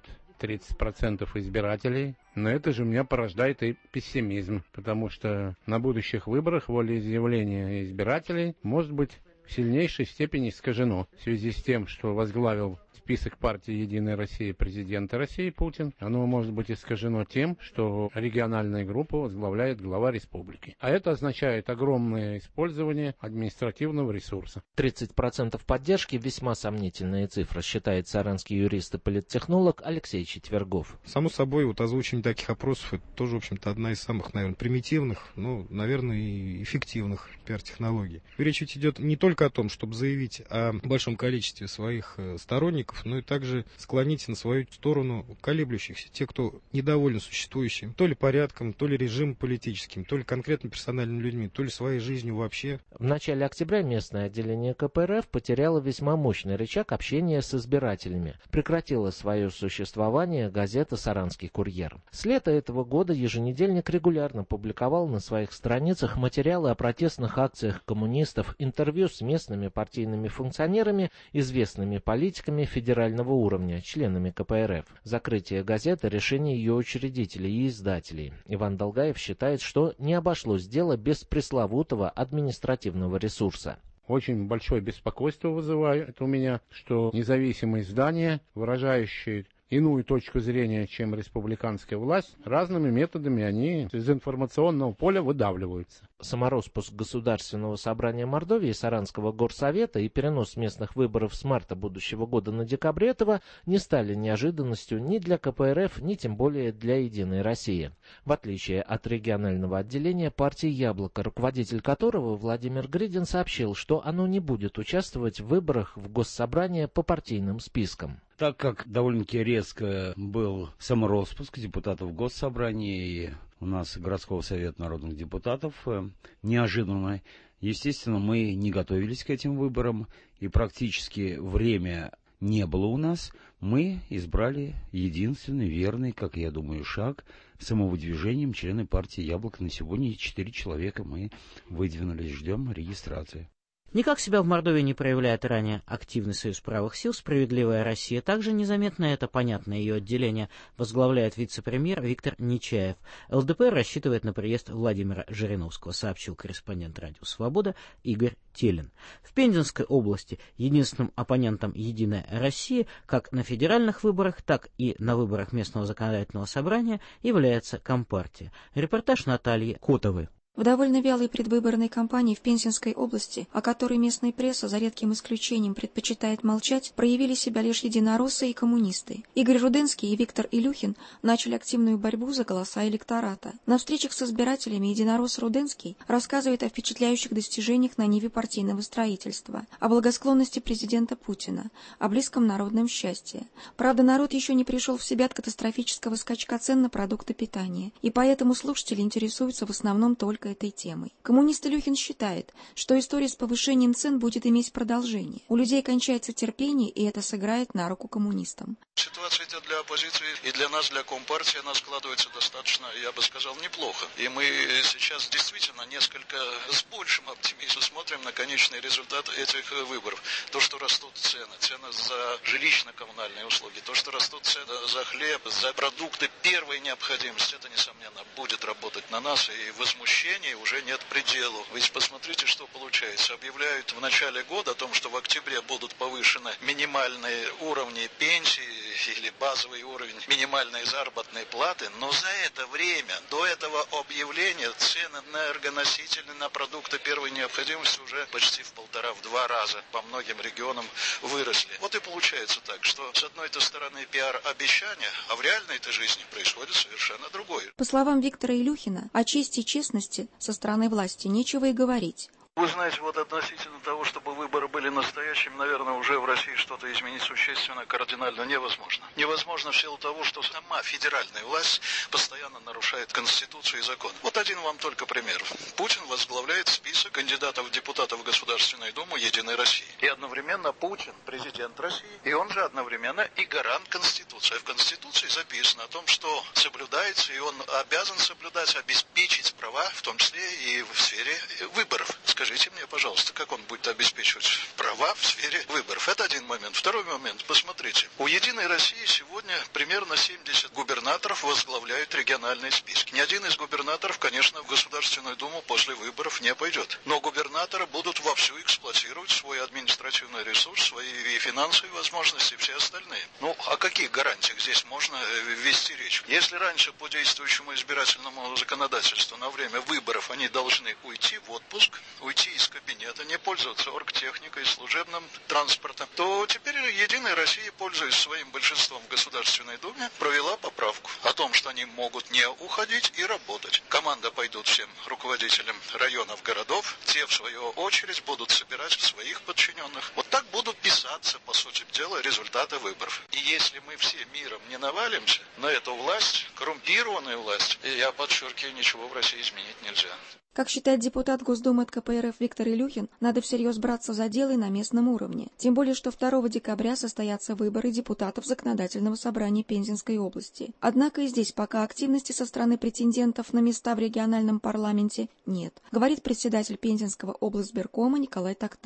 30% избирателей, но это же у меня порождает и пессимизм, потому что на будущих выборах волеизъявление избирателей может быть в сильнейшей степени искажено в связи с тем, что возглавил список партии «Единая Россия» президента России Путин. Оно может быть искажено тем, что региональную группу возглавляет глава республики. А это означает огромное использование административного ресурса. 30% поддержки – весьма сомнительная цифра, считает саранский юрист и политтехнолог Алексей Четвергов. Само собой, вот озвучивание таких опросов – это тоже, в общем-то, одна из самых, наверное, примитивных, но, наверное, и эффективных пиар-технологий. Речь ведь идет не только о том, чтобы заявить о большом количестве своих сторонников, но и также склонить на свою сторону колеблющихся, те, кто недоволен существующим, то ли порядком, то ли режимом политическим, то ли конкретно персональными людьми, то ли своей жизнью вообще. В начале октября местное отделение КПРФ потеряло весьма мощный рычаг общения с избирателями. Прекратила свое существование газета «Саранский курьер». С лета этого года еженедельник регулярно публиковал на своих страницах материалы о протестных акциях коммунистов, интервью с местными партийными функционерами, известными политиками федерального уровня, членами КПРФ. Закрытие газеты – решение ее учредителей и издателей. Иван Долгаев считает, что не обошлось дело без пресловутого административного ресурса. очень большое беспокойство вызывает у меня, что независимые издания, выражающие иную точку зрения, чем республиканская власть, разными методами они из информационного поля выдавливаются. Самороспуск Государственного собрания Мордовии, Саранского горсовета и перенос местных выборов с марта будущего года на декабрь этого не стали неожиданностью ни для КПРФ, ни тем более для «Единой России». В отличие от регионального отделения партии «Яблоко», руководитель которого Владимир Гридин сообщил, что оно не будет участвовать в выборах в Госсобрание по партийным спискам. Так как довольно-таки резко был самороспуск депутатов Госсобрания и у нас городского совета народных депутатов, неожиданно, естественно, мы не готовились к этим выборам, и практически время не было у нас. Мы избрали единственный верный, как я думаю, шаг самовыдвижением члены партии «Яблоко». На сегодня 4 человека мы выдвинулись, ждем регистрации. Никак себя в Мордовии не проявляет ранее активный союз правых сил «Справедливая Россия». Также незаметно это понятное ее отделение возглавляет вице-премьер Виктор Нечаев. ЛДПР рассчитывает на приезд Владимира Жириновского, сообщил корреспондент радио «Свобода» Игорь Телин. В Пензенской области единственным оппонентом «Единая Россия» как на федеральных выборах, так и на выборах местного законодательного собрания является Компартия. Репортаж Натальи Котовой. В довольно вялой предвыборной кампании в Пензенской области, о которой местная пресса за редким исключением предпочитает молчать, проявили себя лишь единороссы и коммунисты. Игорь Руденский и Виктор Илюхин начали активную борьбу за голоса электората. На встречах с избирателями единоросс Руденский рассказывает о впечатляющих достижениях на ниве партийного строительства, о благосклонности президента Путина, о близком народном счастье. Правда, народ еще не пришел в себя от катастрофического скачка цен на продукты питания, и поэтому слушатели интересуются в основном только этой темой. Коммунист Илюхин считает, что история с повышением цен будет иметь продолжение. У людей кончается терпение, и это сыграет на руку коммунистам. Ситуация для оппозиции и для нас, для Компартии, она складывается достаточно, я бы сказал, неплохо. И мы сейчас действительно несколько с большим оптимизмом смотрим на конечный результат этих выборов. То, что растут цены за жилищно-коммунальные услуги, то, что растут цены за хлеб, за продукты первой необходимости, это, несомненно, будет работать на нас, и возмущение уже нет пределу. Ведь посмотрите, что получается. Объявляют в начале года о том, что в октябре будут повышены минимальные уровни пенсии или базовый уровень минимальной заработной платы, но за это время, до этого объявления, цены на энергоносители, на продукты первой необходимости уже почти в 1,5-2 раза по многим регионам выросли. Вот и получается так, что с одной-то стороны пиар-обещания, а в реальной-то жизни происходит совершенно другое. По словам Виктора Илюхина, о чести и честности со стороны власти нечего и говорить. Вы знаете, вот относительно того, чтобы выборы были настоящими, наверное, уже в России что-то изменить существенно, кардинально невозможно. Невозможно в силу того, что сама федеральная власть постоянно нарушает Конституцию и закон. Вот один вам только пример. Путин возглавляет список кандидатов в депутатов в Государственную Думу «Единой России». И одновременно Путин президент России, и он же одновременно и гарант Конституции. В Конституции записано о том, что соблюдается, и он обязан соблюдать, обеспечить права, в том числе и в сфере выборов. Скажите мне, пожалуйста, как он будет обеспечивать права в сфере выборов? Это один момент. Второй момент. Посмотрите. У «Единой России» сегодня примерно 70 губернаторов возглавляют региональные списки. Ни один из губернаторов, конечно, в Государственную Думу после выборов не пойдет. Но губернаторы будут вовсю эксплуатировать свой административный ресурс, свои финансовые возможности и все остальные. Ну, о каких гарантиях здесь можно вести речь? Если раньше по действующему избирательному законодательству на время выборов они должны уйти в отпуск, уйти из кабинета, не пользоваться оргтехникой, служебным транспортом, то теперь «Единая Россия», пользуясь своим большинством в Государственной Думе, провела поправку о том, что они могут не уходить и работать. Команда пойдут всем руководителям районов, городов, те, в свою очередь, будут собирать своих подчиненных. Вот так будут писаться, по сути дела, результаты выборов. И если мы все миром не навалимся на эту власть, коррумпированную власть, я подчеркиваю, ничего в России изменить нельзя. Как считает депутат Госдумы от КПРФ Виктор Илюхин, надо всерьез браться за дело и на местном уровне. Тем более, что 2 декабря состоятся выборы депутатов Законодательного собрания Пензенской области. Однако и здесь пока активности со стороны претендентов на места в региональном парламенте нет, говорит председатель Пензенского облсбиркома Николай Токтаров.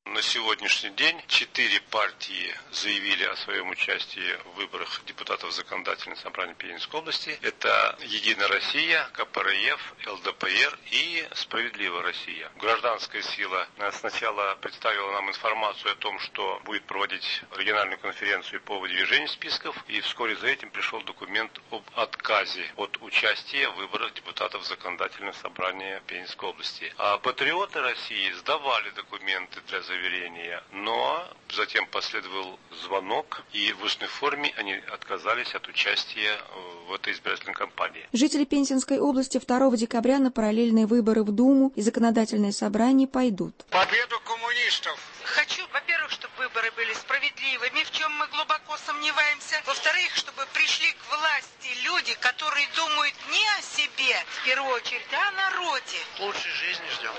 На сегодняшний день 4 партии заявили о своем участии в выборах депутатов Законодательного собрания Пензенской области. Это «Единая Россия», КПРФ, ЛДПР и «Справедливая Россия». Гражданская сила сначала представила нам информацию о том, что будет проводить региональную конференцию по выдвижению списков, и вскоре за этим пришел документ об отказе от участия в выборах депутатов Законодательного собрания Пензенской области. А патриоты России сдавали документы для заверения, но затем последовал звонок, и в устной форме они отказались от участия в этой избирательной кампании. Жители Пензенской области 2 декабря на параллельные выборы в Думу и Законодательное собрание пойдут. Победу коммунистов! Хочу, во-первых, чтобы выборы были справедливыми, в чем мы глубоко сомневаемся. Во-вторых, чтобы пришли к власти люди, которые думают не о себе, в первую очередь, а о народе. Лучшей жизни ждем.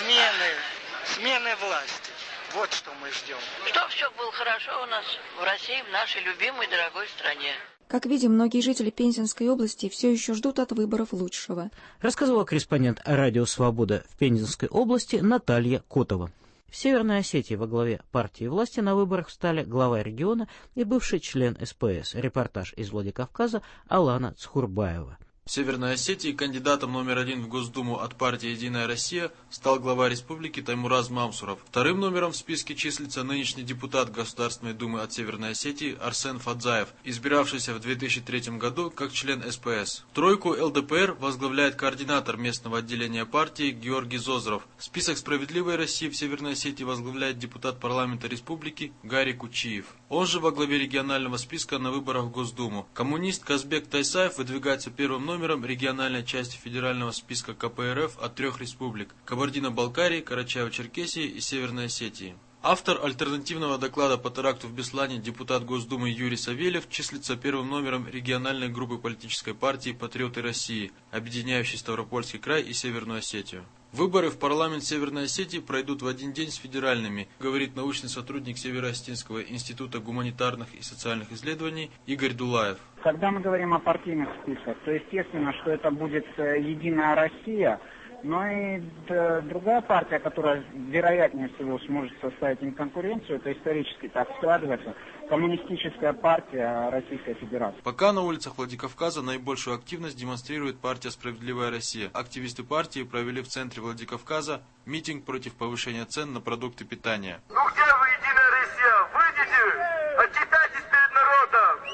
Смены власти. Вот что мы ждем. Чтобы все было хорошо у нас в России, в нашей любимой дорогой стране. Как видим, многие жители Пензенской области все еще ждут от выборов лучшего. Рассказывала корреспондент «Радио Свобода» в Пензенской области Наталья Котова. В Северной Осетии во главе партии власти на выборах встали глава региона и бывший член СПС. Репортаж из Владикавказа Алана Цхурбаева. В Северной Осетии кандидатом номер 1 в Госдуму от партии «Единая Россия» стал глава республики Таймураз Мамсуров. Вторым номером в списке числится нынешний депутат Государственной Думы от Северной Осетии Арсен Фадзаев, избиравшийся в 2003 году как член СПС. Тройку ЛДПР возглавляет координатор местного отделения партии Георгий Зозров. Список «Справедливой России» в Северной Осетии возглавляет депутат парламента республики Гарри Кучиев. Он же во главе регионального списка на выборах в Госдуму. Коммунист Казбек Тайсаев выдвигается первым номером региональной части федерального списка КПРФ от 3 республик – Кабардино-Балкарии, Карачаево-Черкесии и Северной Осетии. Автор альтернативного доклада по теракту в Беслане, депутат Госдумы Юрий Савельев, числится первым номером региональной группы политической партии «Патриоты России», объединяющей Ставропольский край и Северную Осетию. Выборы в парламент Северной Осетии пройдут в один день с федеральными, говорит научный сотрудник Северо-Осетинского института гуманитарных и социальных исследований Игорь Дулаев. Когда мы говорим о партийных списках, то естественно, что это будет «Единая Россия», но и другая партия, которая вероятнее всего сможет составить им конкуренцию, это исторически так складывается, Коммунистическая партия Российской Федерации. Пока на улицах Владикавказа наибольшую активность демонстрирует партия «Справедливая Россия». Активисты партии провели в центре Владикавказа митинг против повышения цен на продукты питания. Ну где вы, Единая Россия? Выйдите! Отчитайтесь перед народом!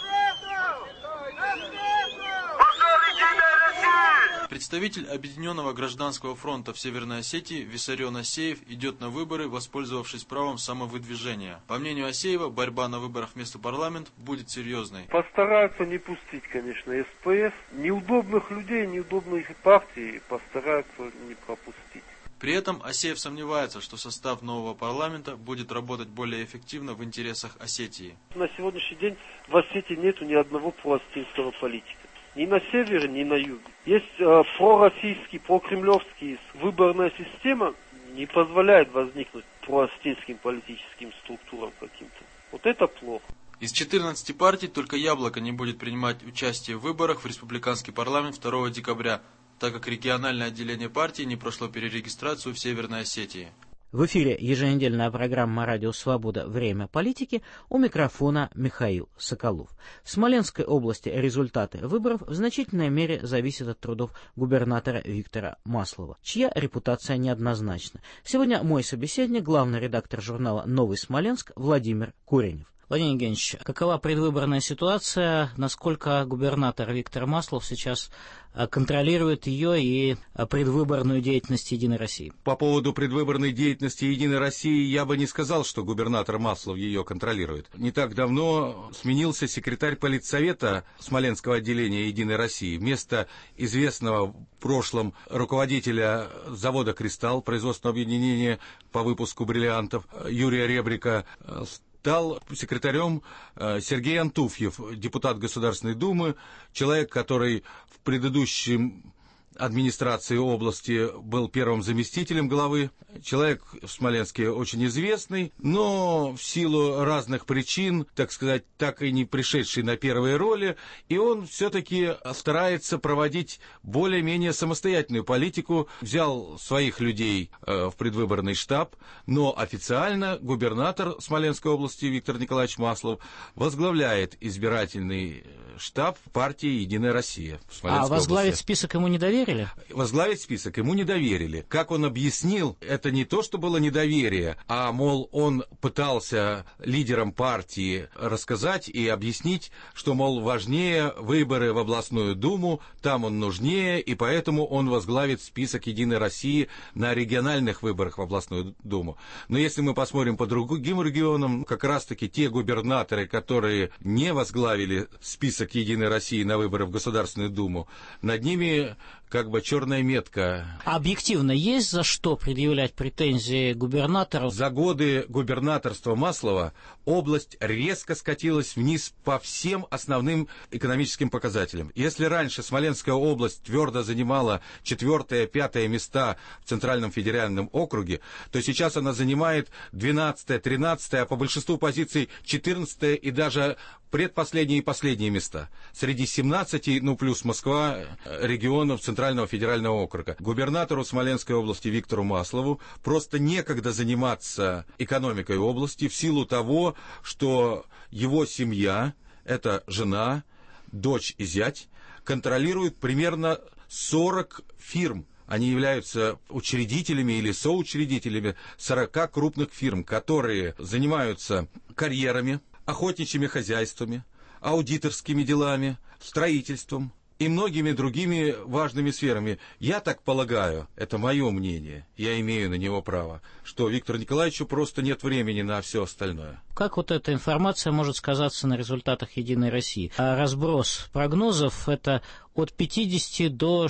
Пожар Единой России! Представитель Объединенного гражданского фронта в Северной Осетии Виссарион Асеев идет на выборы, воспользовавшись правом самовыдвижения. По мнению Асеева, борьба на выборах вместо парламента будет серьезной. Постараются не пустить, конечно, СПС. Неудобных людей, неудобных партий постараются не пропустить. При этом Асеев сомневается, что состав нового парламента будет работать более эффективно в интересах Осетии. На сегодняшний день в Осетии нету ни одного проосетинского политика. Ни на севере, ни на юге. Есть пророссийский, прокремлевский. Выборная система не позволяет возникнуть проосетинским политическим структурам каким-то. Вот это плохо. Из 14 партий только «Яблоко» не будет принимать участие в выборах в республиканский парламент 2 декабря, так как региональное отделение партии не прошло перерегистрацию в Северной Осетии. В эфире еженедельная программа «Радио Свобода. Время политики». У микрофона Михаил Соколов. В Смоленской области результаты выборов в значительной мере зависят от трудов губернатора Виктора Маслова, чья репутация неоднозначна. Сегодня мой собеседник, главный редактор журнала «Новый Смоленск» Владимир Куренев. Владимир Евгеньевич, какова предвыборная ситуация, насколько губернатор Виктор Маслов сейчас контролирует ее и предвыборную деятельность «Единой России»? По поводу предвыборной деятельности «Единой России» я бы не сказал, что губернатор Маслов ее контролирует. Не так давно сменился секретарь политсовета Смоленского отделения «Единой России». Вместо известного в прошлом руководителя завода «Кристалл», производственного объединения по выпуску бриллиантов, Юрия Ребрика, стал секретарем Сергей Антуфьев, депутат Государственной Думы, человек, который в предыдущем администрации области был первым заместителем главы. Человек в Смоленске очень известный, но в силу разных причин, так сказать, так и не пришедший на первые роли, и он все-таки старается проводить более-менее самостоятельную политику, взял своих людей в предвыборный штаб, но официально губернатор Смоленской области Виктор Николаевич Маслов возглавляет избирательный штаб партии «Единая Россия» в Смоленской области. Возглавить список ему не доверили? Возглавить список ему не доверили. Как он объяснил, это не то, что было недоверие, а, мол, он пытался лидерам партии рассказать и объяснить, что, мол, важнее выборы в областную думу, там он нужнее, и поэтому он возглавит список «Единой России» на региональных выборах в областную думу. Но если мы посмотрим по другим регионам, как раз-таки те губернаторы, которые не возглавили список «Единой России» на выборы в Государственную Думу, над ними как бы черная метка. А объективно есть за что предъявлять претензии губернатору? За годы губернаторства Маслова область резко скатилась вниз по всем основным экономическим показателям. Если раньше Смоленская область твердо занимала 4-5 места в Центральном федеральном округе, то сейчас она занимает 12-13, а по большинству позиций 14 и даже предпоследние и последние места. Среди 17, ну плюс Москва, регионов Центрального федерального округа. Губернатору Смоленской области Виктору Маслову просто некогда заниматься экономикой области в силу того, что его семья, это жена, дочь и зять, контролируют примерно 40 фирм. Они являются учредителями или соучредителями 40 крупных фирм, которые занимаются карьерами, охотничьими хозяйствами, аудиторскими делами, строительством и многими другими важными сферами. Я так полагаю, это мое мнение, я имею на него право, что Виктору Николаевичу просто нет времени на все остальное. Как вот эта информация может сказаться на результатах «Единой России»? А разброс прогнозов – это от 50 до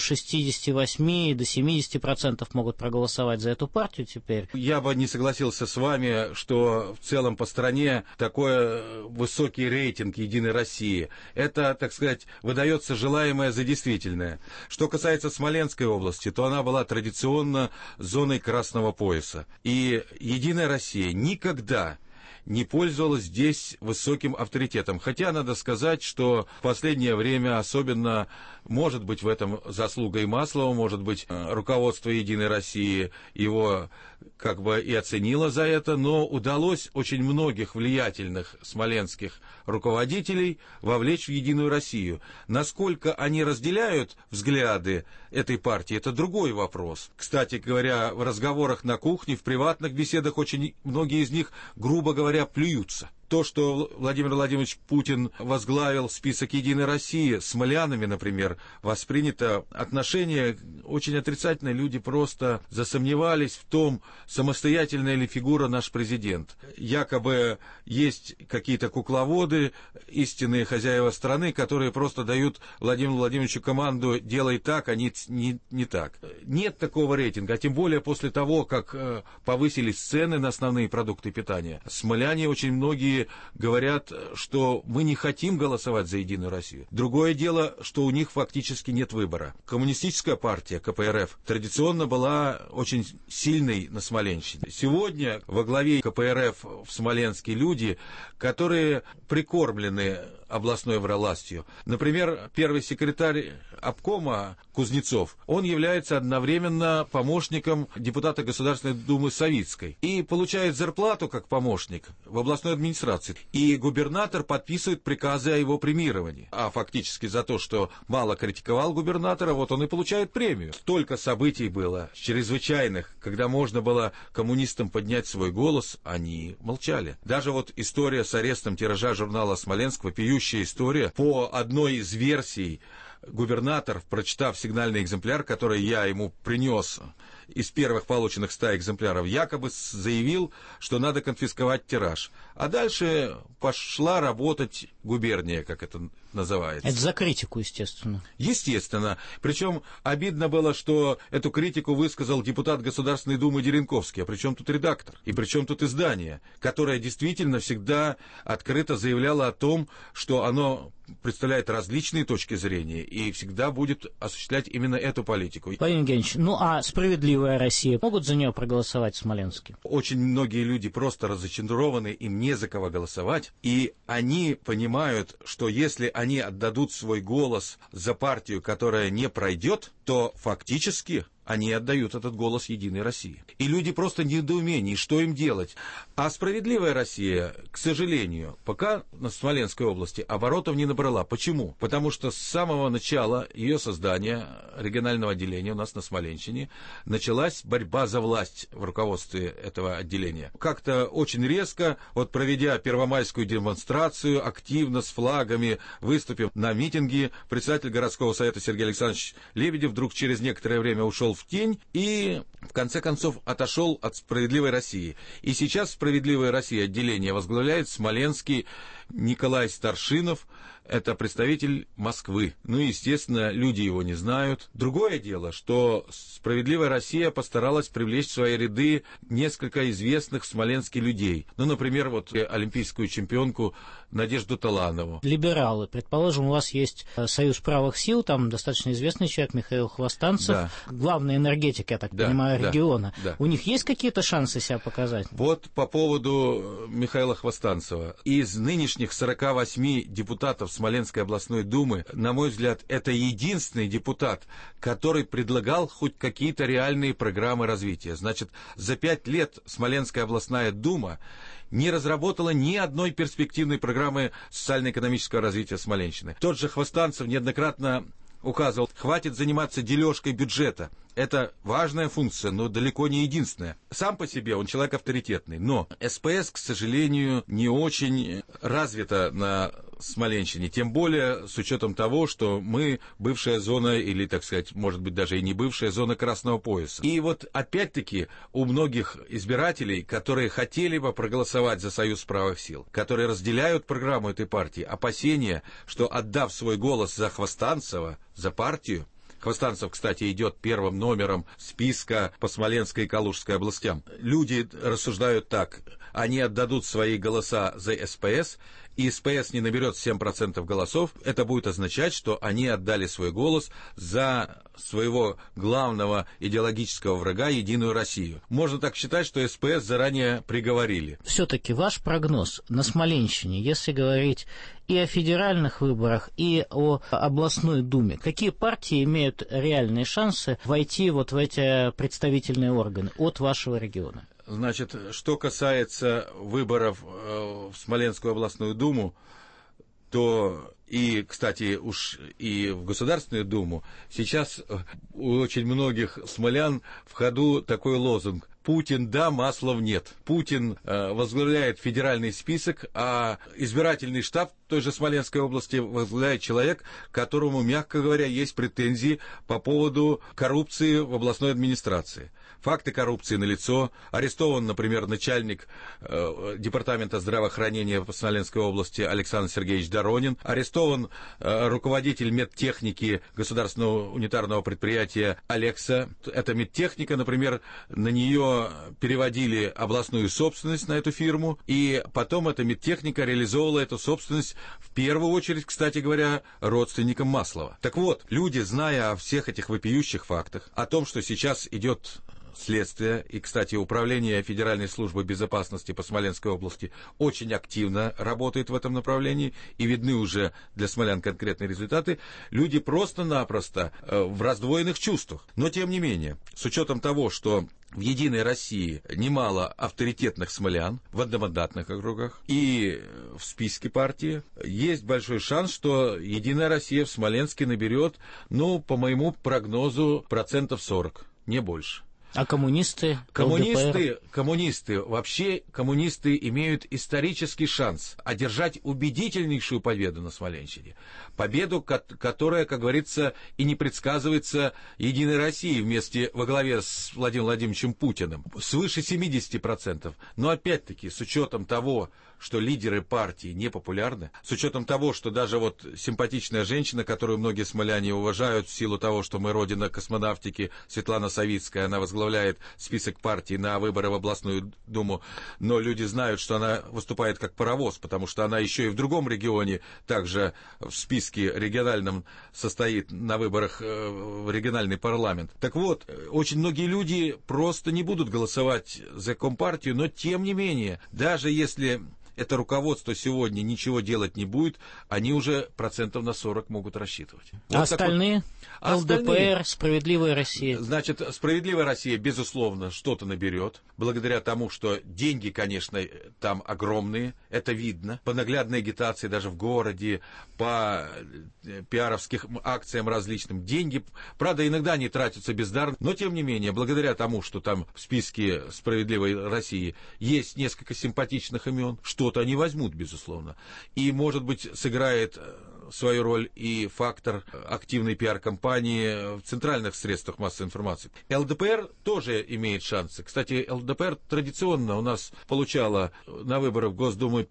68, до 70% могут проголосовать за эту партию теперь. Я бы не согласился с вами, что в целом по стране такой высокий рейтинг «Единой России». Это, так сказать, выдается желаемое за действительное. Что касается Смоленской области, то она была традиционно зоной красного пояса. И «Единая Россия» никогда не пользовалась здесь высоким авторитетом. Хотя надо сказать, что в последнее время, особенно, может быть, в этом заслуга и Маслова, может быть, руководство «Единой России» его как бы и оценило за это, но удалось очень многих влиятельных смоленских руководителей вовлечь в «Единую Россию». Насколько они разделяют взгляды этой партии, это другой вопрос. Кстати говоря, в разговорах на кухне, в приватных беседах очень многие из них, грубо говоря, плюются. То, что Владимир Владимирович Путин возглавил список «Единой России», смолянами, например, воспринято отношение очень отрицательное. Люди просто засомневались в том, самостоятельная ли фигура наш президент. Якобы есть какие-то кукловоды, истинные хозяева страны, которые просто дают Владимиру Владимировичу команду «делай так», а не так. Нет такого рейтинга, а тем более после того, как повысились цены на основные продукты питания. Смоляне очень многие говорят, что мы не хотим голосовать за «Единую Россию». Другое дело, что у них фактически нет выбора. Коммунистическая партия, КПРФ, традиционно была очень сильной на Смоленщине. Сегодня во главе КПРФ в Смоленске люди, которые прикормлены областной властью. Например, первый секретарь обкома Кузнецов, он является одновременно помощником депутата Государственной Думы Савицкой и получает зарплату как помощник в областной администрации. И губернатор подписывает приказы о его премировании. А фактически за то, что мало критиковал губернатора, вот он и получает премию. Столько событий было, чрезвычайных, когда можно было коммунистам поднять свой голос, они молчали. Даже вот история с арестом тиража журнала «Смоленск», вопиющая история, по одной из версий, губернатор, прочитав сигнальный экземпляр, который я ему принес из первых полученных 100 экземпляров, якобы заявил, что надо конфисковать тираж. А дальше пошла работать губерния, как это называется. Это за критику, естественно. Естественно. Причем обидно было, что эту критику высказал депутат Государственной Думы Деренковский. А при чем тут редактор? И при чем тут издание, которое действительно всегда открыто заявляло о том, что оно представляет различные точки зрения и всегда будет осуществлять именно эту политику. Владимир Евгеньевич, ну а «Справедливая Россия» могут за нее проголосовать в Смоленске? Очень многие люди просто разочарованы, им не за кого голосовать, и они понимают, что если они отдадут свой голос за партию, которая не пройдет, то фактически они отдают этот голос «Единой России». И люди просто в недоумении, что им делать. А «Справедливая Россия», к сожалению, пока на Смоленской области оборотов не набрала. Почему? Потому что с самого начала ее создания, регионального отделения у нас на Смоленщине, началась борьба за власть в руководстве этого отделения. Как-то очень резко, вот проведя первомайскую демонстрацию, активно с флагами, выступив на митинге, председатель городского совета Сергей Александрович Лебедев вдруг через некоторое время ушел в тень и, в конце концов, отошел от «Справедливой России». И сейчас «Справедливая Россия» отделение возглавляет смоленский Николай Старшинов, это представитель Москвы. Ну, естественно, люди его не знают. Другое дело, что «Справедливая Россия» постаралась привлечь в свои ряды несколько известных в Смоленске людей. Ну, например, вот олимпийскую чемпионку Надежду Таланову. Либералы. Предположим, у вас есть Союз правых сил, там достаточно известный человек Михаил Хвостанцев, да. Главный энергетик, я так понимаю, региона. Да. У них есть какие-то шансы себя показать? Вот по поводу Михаила Хвостанцева. Из нынешних 48 депутатов Смоленской областной думы, на мой взгляд, это единственный депутат, который предлагал хоть какие-то реальные программы развития. Значит, за 5 лет Смоленская областная дума не разработала ни одной перспективной программы социально-экономического развития Смоленщины. Тот же Хвостанцев неоднократно указывал, хватит заниматься дележкой бюджета. Это важная функция, но далеко не единственная. Сам по себе он человек авторитетный, но СПС, к сожалению, не очень развита на Смоленщине, тем более с учетом того, что мы бывшая зона, или, так сказать, может быть, даже и не бывшая зона красного пояса. И вот, опять-таки, у многих избирателей, которые хотели бы проголосовать за Союз правых сил, которые разделяют программу этой партии, опасения, что, отдав свой голос за Хвостанцева, за партию, Хвостанцев, кстати, идет первым номером списка по Смоленской и Калужской областям. Люди рассуждают так: они отдадут свои голоса за СПС, и СПС не наберет 7% голосов, это будет означать, что они отдали свой голос за своего главного идеологического врага «Единую Россию». Можно так считать, что СПС заранее приговорили. Все-таки ваш прогноз на Смоленщине, если говорить и о федеральных выборах, и о областной думе, какие партии имеют реальные шансы войти вот в эти представительные органы от вашего региона? Значит, что касается выборов в Смоленскую областную думу, то и, кстати, уж и в Государственную Думу сейчас у очень многих смолян в ходу такой лозунг: Путин да, Маслов нет. Путин возглавляет федеральный список, а избирательный штаб той же Смоленской области возглавляет человек, которому, мягко говоря, есть претензии по поводу коррупции в областной администрации. Факты коррупции налицо. Арестован, например, начальник департамента здравоохранения в Смоленской области Александр Сергеевич Доронин. Арестован руководитель медтехники государственного унитарного предприятия Алекса. Это медтехника, например, на нее переводили областную собственность на эту фирму, и потом эта медтехника реализовывала эту собственность в первую очередь, кстати говоря, родственникам Маслова. Так вот, люди, зная о всех этих вопиющих фактах, о том, что сейчас идет следствие, и, кстати, Управление Федеральной службы безопасности по Смоленской области очень активно работает в этом направлении, и видны уже для смолян конкретные результаты, люди просто-напросто в раздвоенных чувствах. Но, тем не менее, с учетом того, что в «Единой России» немало авторитетных смолян в одномандатных округах и в списке партии, есть большой шанс, что «Единая Россия» в Смоленске наберет, по моему прогнозу, 40%, не больше. А коммунисты? Вообще коммунисты имеют исторический шанс одержать убедительнейшую победу на Смоленщине. Победу, которая, как говорится, и не предсказывается Единой России во главе с Владимиром Владимировичем Путиным. Свыше 70%. Но опять-таки, с учетом того, что лидеры партии непопулярны, с учетом того, что даже вот симпатичная женщина, которую многие смоляне уважают в силу того, что мы родина космонавтики, Светлана Савицкая, она возглавляет список партий на выборы в областную думу, но люди знают, что она выступает как паровоз, потому что она еще и в другом регионе также в списке региональном состоит на выборах в региональный парламент. Так вот, очень многие люди просто не будут голосовать за Компартию, но тем не менее, даже если это руководство сегодня ничего делать не будет, они уже процентов на 40 могут рассчитывать. А остальные? ЛДПР, Справедливая Россия. Значит, Справедливая Россия, безусловно, что-то наберет, благодаря тому, что деньги, конечно, там огромные, это видно, по наглядной агитации даже в городе, по пиаровским акциям различным. Деньги, правда, иногда они тратятся бездарно, но, тем не менее, благодаря тому, что там в списке Справедливой России есть несколько симпатичных имен, что-то они возьмут, безусловно. И, может быть, сыграет свою роль и фактор активной пиар-кампании в центральных средствах массовой информации. ЛДПР тоже имеет шансы. Кстати, ЛДПР традиционно у нас получала на выборах в Госдуму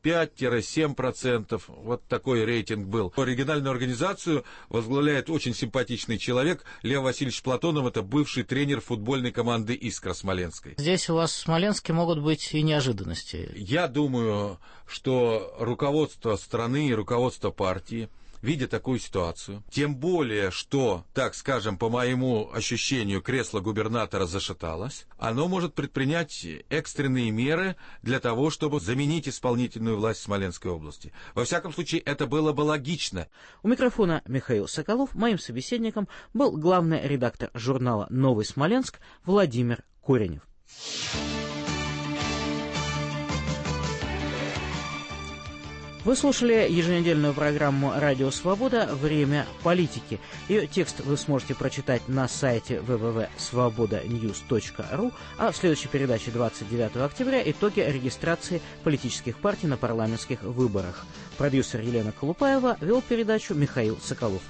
5-7%. Вот такой рейтинг был. Региональную организацию возглавляет очень симпатичный человек Лев Васильевич Платонов. Это бывший тренер футбольной команды «Искра» Смоленской. Здесь у вас в Смоленске могут быть и неожиданности. Я думаю, что руководство страны и руководство партии, видя такую ситуацию, тем более, что, так скажем, по моему ощущению, кресло губернатора зашаталось, оно может предпринять экстренные меры для того, чтобы заменить исполнительную власть Смоленской области. Во всяком случае, это было бы логично. У микрофона Михаил Соколов. Моим собеседником был главный редактор журнала «Новый Смоленск» Владимир Коренев. Вы слушали еженедельную программу «Радио Свобода. Время политики». Ее текст вы сможете прочитать на сайте www.svobodanews.ru, а в следующей передаче 29 октября итоги регистрации политических партий на парламентских выборах. Продюсер Елена Колупаева, вел передачу Михаил Соколов.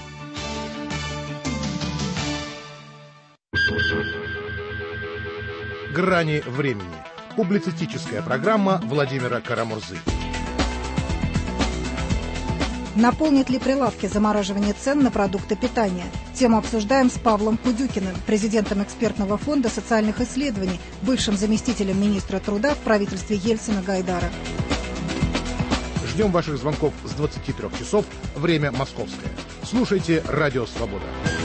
«Грани времени». Публицистическая программа Владимира Карамурзы. Наполнит ли прилавки замораживание цен на продукты питания? Тему обсуждаем с Павлом Кудюкиным, президентом экспертного фонда социальных исследований, бывшим заместителем министра труда в правительстве Ельцина-Гайдара. Ждем ваших звонков с 23 часов, время московское. Слушайте «Радио Свобода».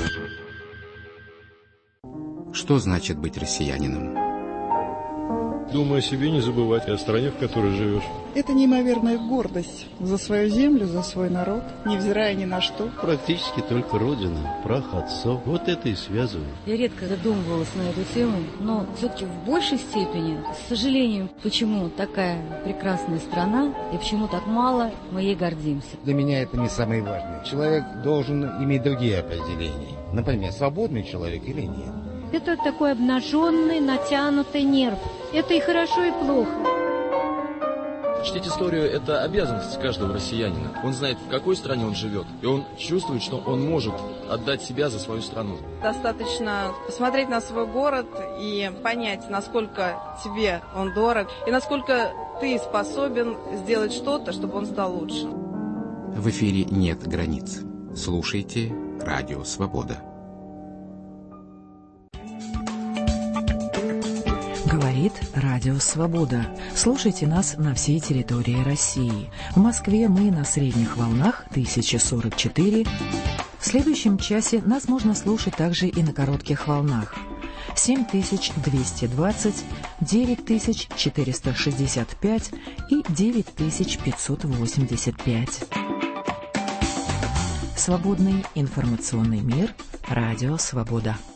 Что значит быть россиянином? Думай о себе, не забывать о стране, в которой живешь. Это неимоверная гордость за свою землю, за свой народ, невзирая ни на что. Практически только родина, прах отцов. Вот это и связывает. Я редко задумывалась на эту тему, но все-таки в большей степени, с сожалением, почему такая прекрасная страна и почему так мало мы ей гордимся. Для меня это не самое важное. Человек должен иметь другие определения. Например, свободный человек или нет. Это такой обнаженный, натянутый нерв. Это и хорошо, и плохо. Чтить историю – это обязанность каждого россиянина. Он знает, в какой стране он живет, и он чувствует, что он может отдать себя за свою страну. Достаточно посмотреть на свой город и понять, насколько тебе он дорог, и насколько ты способен сделать что-то, чтобы он стал лучше. В эфире нет границ. Слушайте «Радио Свобода». Говорит Радио Свобода. Слушайте нас на всей территории России. В Москве мы на средних волнах 1044. В следующем часе нас можно слушать также и на коротких волнах. 7220, 9465 и 9585. Свободный информационный мир. Радио Свобода.